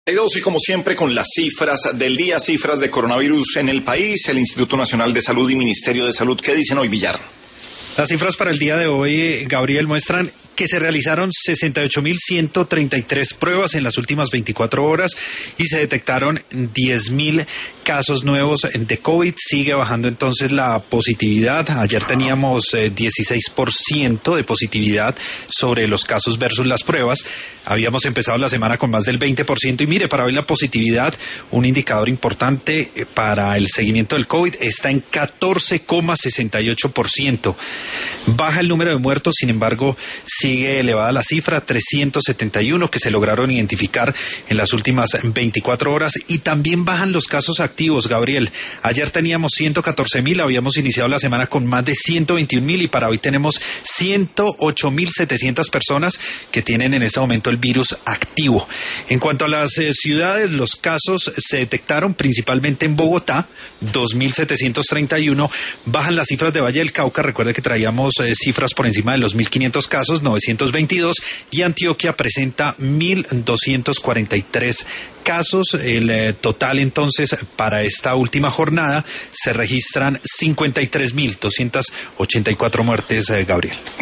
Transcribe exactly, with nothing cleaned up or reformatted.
Y como siempre con las cifras del día, cifras de coronavirus en el país, el Instituto Nacional de Salud y Ministerio de Salud. ¿Qué dicen hoy, Villar? Las cifras para el día de hoy, Gabriel, muestran que se realizaron sesenta y ocho mil ciento treinta y tres pruebas en las últimas veinticuatro horas y se detectaron diez mil casos nuevos de COVID. Sigue bajando entonces la positividad. Ayer teníamos eh, dieciséis por ciento de positividad sobre los casos versus las pruebas. Habíamos empezado la semana con más del veinte por ciento y mire, para hoy la positividad, un indicador importante para el seguimiento del COVID, está en catorce coma sesenta y ocho por ciento. Baja el número de muertos, sin embargo, sigue elevada la cifra, trescientos setenta y uno que se lograron identificar en las últimas veinticuatro horas, y también bajan los casos activos, Gabriel. Ayer teníamos ciento catorce mil, habíamos iniciado la semana con más de ciento veintiún mil y para hoy tenemos ciento ocho mil setecientas personas que tienen en este momento el virus activo. En cuanto a las eh, ciudades, los casos se detectaron principalmente en Bogotá, dos mil setecientos treinta y uno, bajan las cifras de Valle del Cauca, recuerde que traíamos eh, cifras por encima de los mil quinientos casos, novecientos veintidós, y Antioquia presenta mil doscientos cuarenta y tres casos. El eh, total entonces para esta última jornada se registran cincuenta y tres mil doscientas ochenta y cuatro muertes, eh, Gabriel.